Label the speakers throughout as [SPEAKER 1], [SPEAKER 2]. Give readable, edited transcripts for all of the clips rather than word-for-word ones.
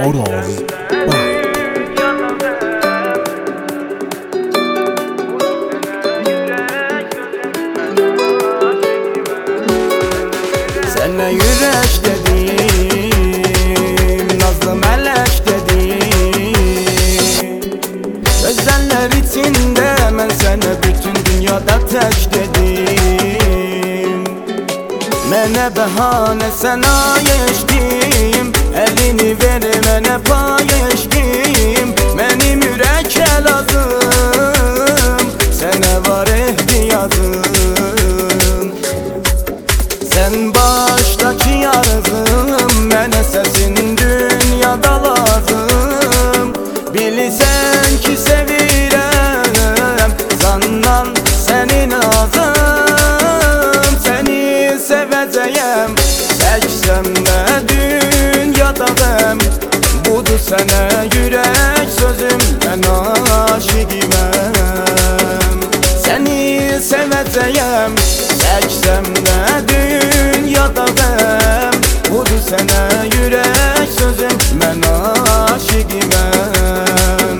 [SPEAKER 1] Araz Bay.
[SPEAKER 2] Sənə yürək dedim, nazlı mələk dedim. Gözəllər içində mən sənə bütün dünyada tək dedim. Mənə bəhanə sənə eşdim, əlini ver mənə pay eşdim. Mənim ürəkə lazım, sənə var ehtiyacım. Sən başdakı yarızım, mənə səsin dünyada lazım. Bilirsən ki sevirəm, zandan sənin azım. Səni sevəcəyəm, təksəm də dünyada qəm. Budur sənə yürək sözüm, mən aşiqiməm. Səni sevəcəyəm, təksəm də dünyada qəm. Budur sənə yürək sözüm, mən aşiqiməm.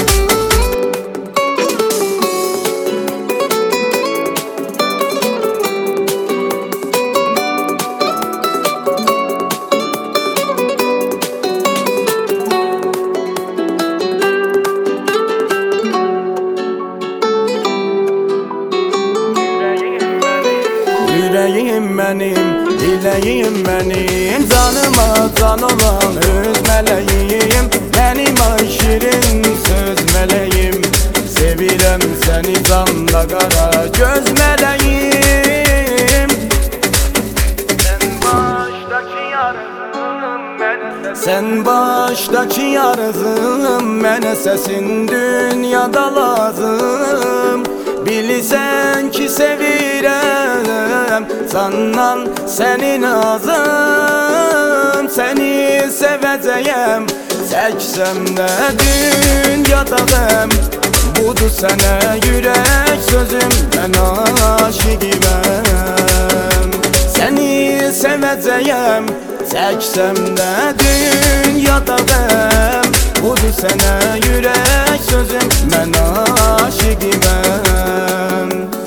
[SPEAKER 2] Yüreğim benim, dileğim benim, canıma can olan öz meleğim. Benim ay şirin söz meleğim, sevirem seni canla kara göz meleğim. Sen baştaki yarızım, mənə səsin dünyada lazım. Bilirsən ki sevirəm, sandan sənin azım. Səni sevəcəyəm, çəksəm də dünyada qəm. Budur sənə yürək sözüm, mən aşiqiməm. Səni sevəcəyəm, çəksəm də dünyada qəm. Budur sənə yürək sözüm, mən aşiqiməm.